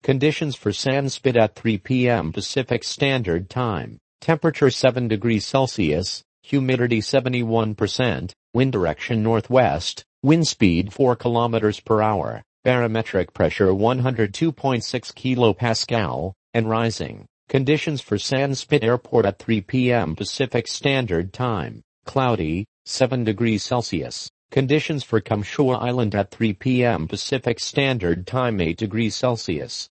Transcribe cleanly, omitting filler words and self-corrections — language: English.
Conditions for Sandspit at 3 p.m. Pacific Standard Time. Temperature 7 degrees Celsius, humidity 71%, wind direction northwest, wind speed 4 kilometers per hour, barometric pressure 102.6 kilopascal, and rising. Conditions for Sandspit Airport at 3 p.m. Pacific Standard Time. Cloudy, 7 degrees Celsius. Conditions for Kamshua Island at 3 p.m. Pacific Standard Time. 8 degrees Celsius.